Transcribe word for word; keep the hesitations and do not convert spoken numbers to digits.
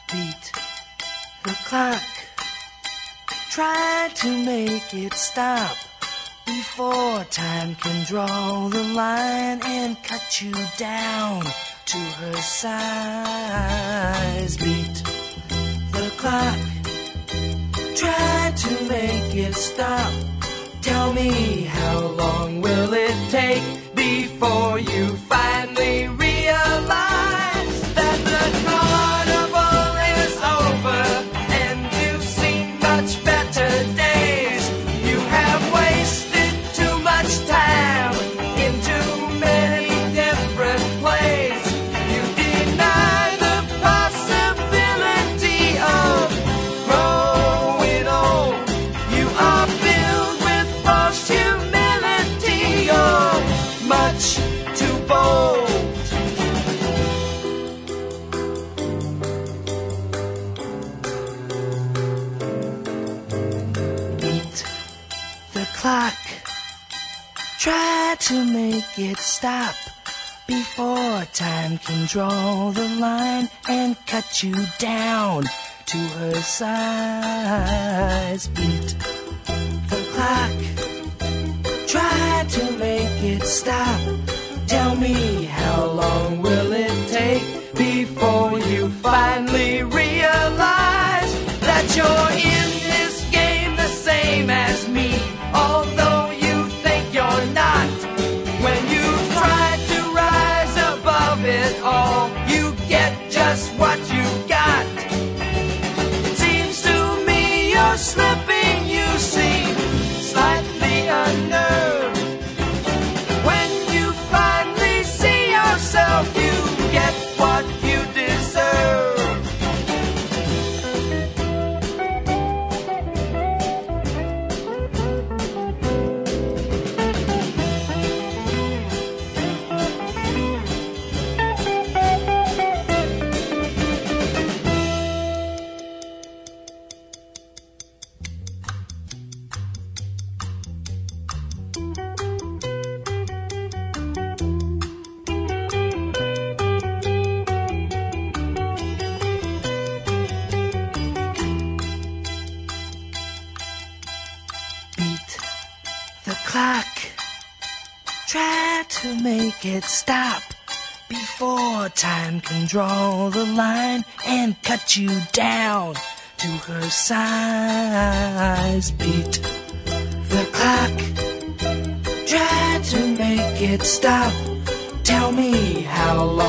Beat the clock. Try to make it stop before time can draw the line and cut you down to her size. Beat the clock. Try to make it stop. Tell me, how long will it take before you finally realize that the carnival is over and you've seen much better days? You have wasted too much time in too many different plays. You deny the possibility of growing old. You are filled with false humility. You're much too bold. Beat the clock. Try to make it stop before time can draw the line and cut you down to her size. Beat the clock. Try to make it stop. Tell me, how long will it take before you finally realize that you're in this game the same as me, although you think you're not. When you try to rise above it all, you get just what you got. It seems to me you're slipping, you seem slightly unnerved. When you finally see yourself, you get what you deserve. Beat the clock. Try to make it stop before time can draw the line and cut you down to her size. Beat the clock. Try to make it stop. Tell me, how long